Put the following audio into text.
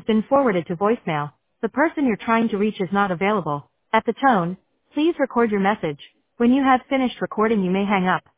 been forwarded to voicemail. The person you're trying to reach is not available. At the tone, please record your message. When you have finished recording, you may hang up.